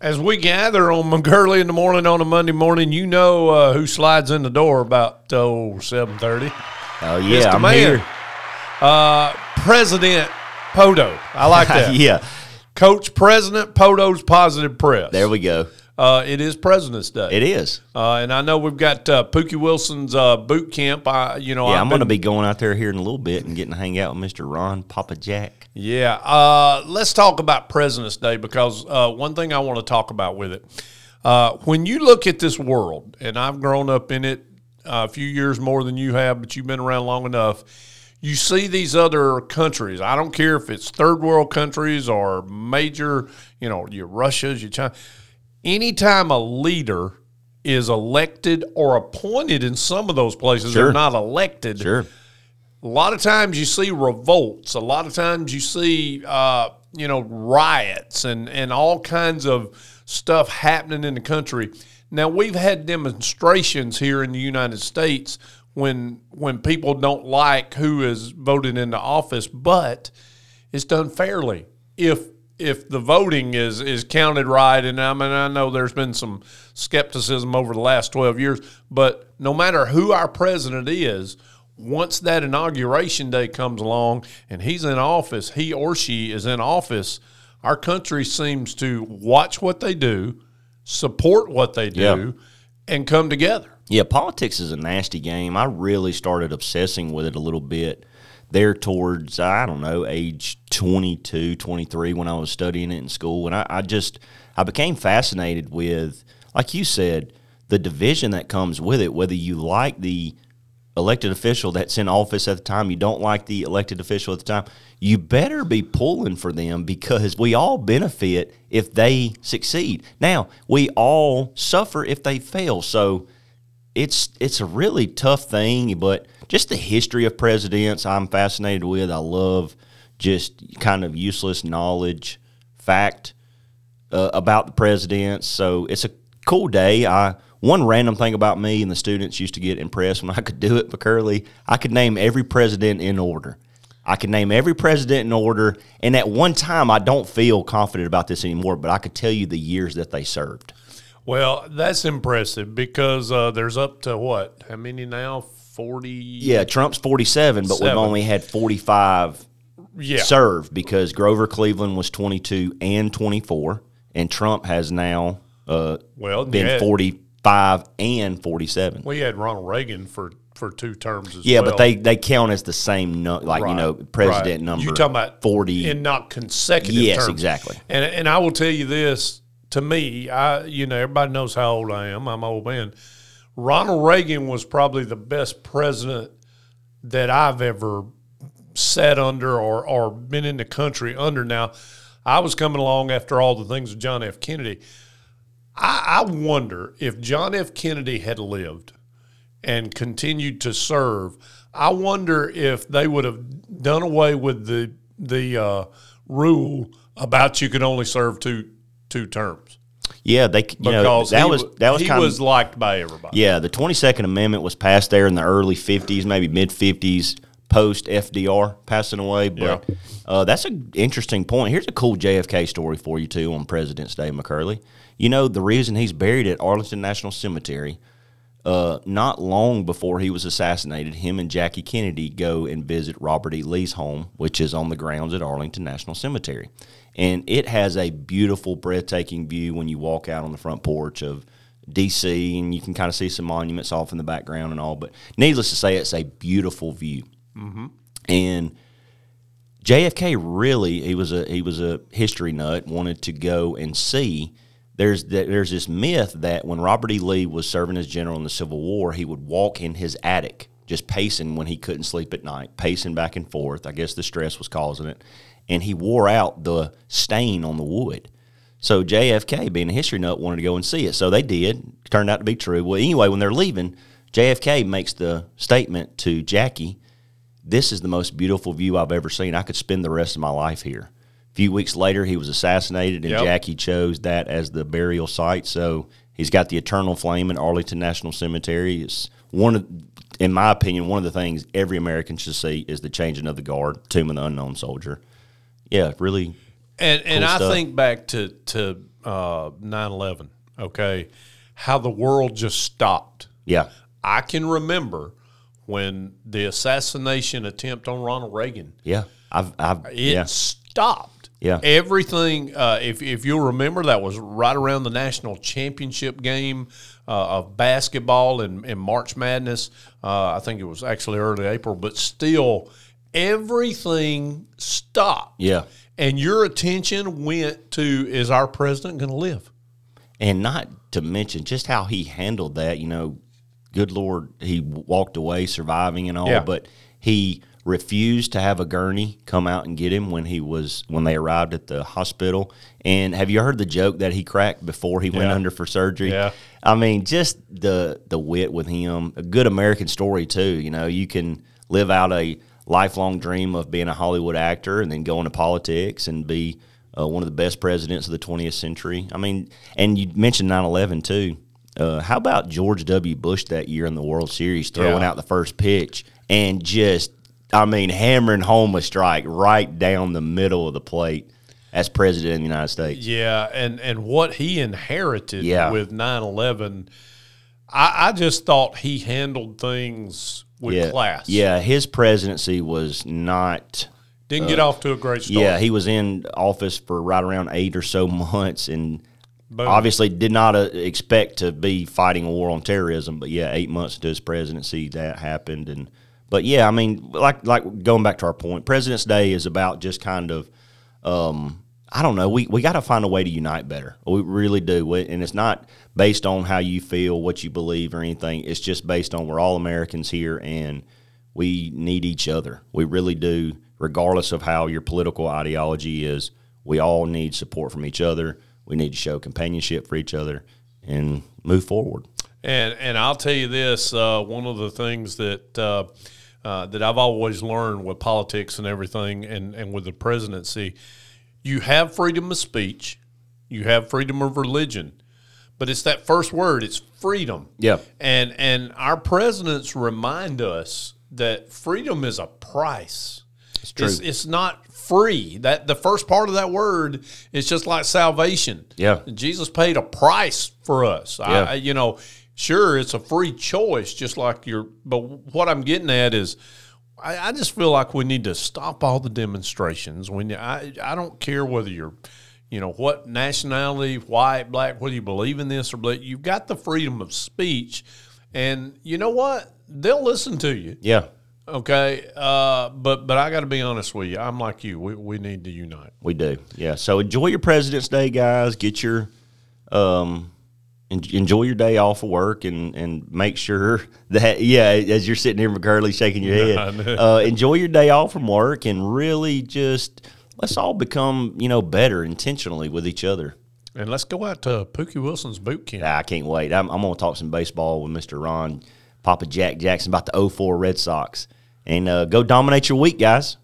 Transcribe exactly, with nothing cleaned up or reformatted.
As we gather on McGurley in the morning on a Monday morning, you know uh, who slides in the door about oh, seven thirty. Oh, yeah, I'm man. here. Uh, President Poto. I like that. Yeah. Coach President Poto's Positive Press. There we go. Uh, it is President's Day. It is. Uh, and I know we've got uh, Pookie Wilson's uh, boot camp. I, you know, Yeah, I've I'm going to been- be going out there here in a little bit and getting to hang out with Mister Ron Papa Jack. Yeah. Uh, let's talk about President's Day because uh, one thing I want to talk about with it. Uh, when you look at this world, and I've grown up in it uh, a few years more than you have, but you've been around long enough, you see these other countries. I don't care if it's third world countries or major, you know, your Russia's, your China. Anytime a leader is elected or appointed in some of those places, Sure. they're not elected. Sure. A lot of times you see revolts. A lot of times you see, uh, you know, riots and, and all kinds of stuff happening in the country. Now, we've had demonstrations here in the United States when when people don't like who is voted into office, but it's done fairly. If if the voting is is counted right, and I mean, I know there's been some skepticism over the last twelve years, but no matter who our president is, once that inauguration day comes along and he's in office, he or she is in office, our country seems to watch what they do, support what they do, Yeah. and come together. Yeah, politics is a nasty game. I really started obsessing with it a little bit there towards, I don't know, age twenty-two, twenty-three when I was studying it in school. And I, I just, I became fascinated with, like you said, the division that comes with it, whether you like the elected official that's in office at the time, you don't like the elected official at the time, you better be pulling for them because we all benefit if they succeed. Now, we all suffer if they fail. So it's it's a really tough thing, but just the history of presidents I'm fascinated with. I love just kind of useless knowledge, fact uh, about the presidents. So it's a cool day. I One random thing about me and the students used to get impressed when I could do it, McCurley, I could name every president in order. I could name every president in order, and at one time, I don't feel confident about this anymore, but I could tell you the years that they served. Well, that's impressive because uh, there's up to what? How many now? forty? Yeah, Trump's forty-seven, but Seven. we've only had forty-five Yeah. served because Grover Cleveland was twenty-two and twenty-four, and Trump has now uh, Well, been yeah. forty-five and forty-seven. We had Ronald Reagan for, for two terms as Yeah, well. but they, they count as the same, no, like, you Right, know, president right. number. You're talking about forty. in not consecutive Yes, terms. exactly. And and I will tell you this, to me, I you know, everybody knows how old I am. I'm an old man. Ronald Reagan was probably the best president that I've ever sat under or, or been in the country under. Now, I was coming along after all the things with John F. Kennedy. I, I wonder if John F. Kennedy had lived and continued to serve, I wonder if they would have done away with the the uh, rule about you could only serve two two terms. Yeah, they you know Because that he, was wa- that was he kind was of liked by everybody. yeah. The twenty-second Amendment was passed there in the early fifties, maybe mid fifties, post F D R passing away. But Yeah. uh, that's an interesting point. Here's a cool J F K story for you too on President's Day, McCurley. You know the reason he's buried at Arlington National Cemetery. Uh, not long before he was assassinated, him and Jackie Kennedy go and visit Robert E. Lee's home, which is on the grounds at Arlington National Cemetery. And it has a beautiful, breathtaking view when you walk out on the front porch of D C, and you can kind of see some monuments off in the background and all. But needless to say, it's a beautiful view. Mm-hmm. And J F K really, he was a he was a history nut, wanted to go and see. There's there's this myth that when Robert E. Lee was serving as general in the Civil War, he would walk in his attic, just pacing when he couldn't sleep at night, pacing back and forth. I guess the stress was causing it. And he wore out the stain on the wood. So J F K, being a history nut, wanted to go and see it. So they did. It turned out to be true. Well, anyway, when they're leaving, J F K makes the statement to Jackie, "This is the most beautiful view I've ever seen. I could spend the rest of my life here." A few weeks later, he was assassinated, and Yep. Jackie chose that as the burial site. So he's got the eternal flame in Arlington National Cemetery. It's one of, in my opinion, one of the things every American should see is the changing of the guard, Tomb of the Unknown Soldier. Yeah, really. And and Cool I stuff. think back to, to uh, nine eleven, okay, how the world just stopped. Yeah. I can remember when the assassination attempt on Ronald Reagan, Yeah. I've, I've, it yeah. stopped. Yeah. Everything, uh, if, if you'll remember, that was right around the national championship game uh, of basketball in, in March Madness. Uh, I think it was actually early April, but still, everything stopped. Yeah. And your attention went to, is our president going to live? And not to mention just how he handled that, you know, good Lord, he walked away surviving and all, Yeah. but he refused to have a gurney come out and get him when he was when they arrived at the hospital. And have you heard the joke that he cracked before he went Yeah. under for surgery? Yeah. I mean, just the the wit with him, a good American story too. You know, you can live out a lifelong dream of being a Hollywood actor and then go into politics and be uh, one of the best presidents of the twentieth century. I mean, and you mentioned nine eleven too. Uh, how about George W. Bush that year in the World Series throwing Yeah. out the first pitch and just, I mean, hammering home a strike right down the middle of the plate as president of the United States? Yeah, and, and what he inherited Yeah. with nine eleven, I, I just thought he handled things with yeah. class. Yeah, his presidency was not. Didn't get off to a great start. Yeah, he was in office for right around eight or so months, and Boom. obviously did not uh, expect to be fighting a war on terrorism. But yeah, eight months into his presidency, that happened. And but yeah, I mean, like like going back to our point, President's Day is about just kind of, um, I don't know, we we got to find a way to unite better. We really do, we, and it's not based on how you feel, what you believe, or anything. It's just based on we're all Americans here, and we need each other. We really do. Regardless of how your political ideology is, we all need support from each other. We need to show companionship for each other and move forward. And and I'll tell you this, uh, one of the things that uh, uh, that I've always learned with politics and everything, and, and with the presidency, you have freedom of speech, you have freedom of religion, but it's that first word, it's freedom. Yeah. And and our presidents remind us that freedom is a price. It's true. It's, it's not free. That the first part of that word is just like salvation. Yeah. Jesus paid a price for us. Yeah. I, you know, sure, it's a free choice, just like your. But what I'm getting at is, I, I just feel like we need to stop all the demonstrations. When I, I don't care whether you're, you know, what nationality, white, black, whether you believe in this or believe, you've got the freedom of speech, and you know what? They'll listen to you. Yeah. Okay, uh, but but I got to be honest with you. I'm like you. We we need to unite. We do. Yeah. So enjoy your President's Day, guys. Get your um, en- enjoy your day off of work, and, and make sure that yeah, as you're sitting here, McCurley, shaking your head, uh, enjoy your day off from work, and really just let's all become you know better intentionally with each other. And let's go out to Pookie Wilson's boot camp. I can't wait. I'm, I'm going to talk some baseball with Mister Ron, Papa Jack Jackson about the oh four Red Sox, and uh, go dominate your week, guys.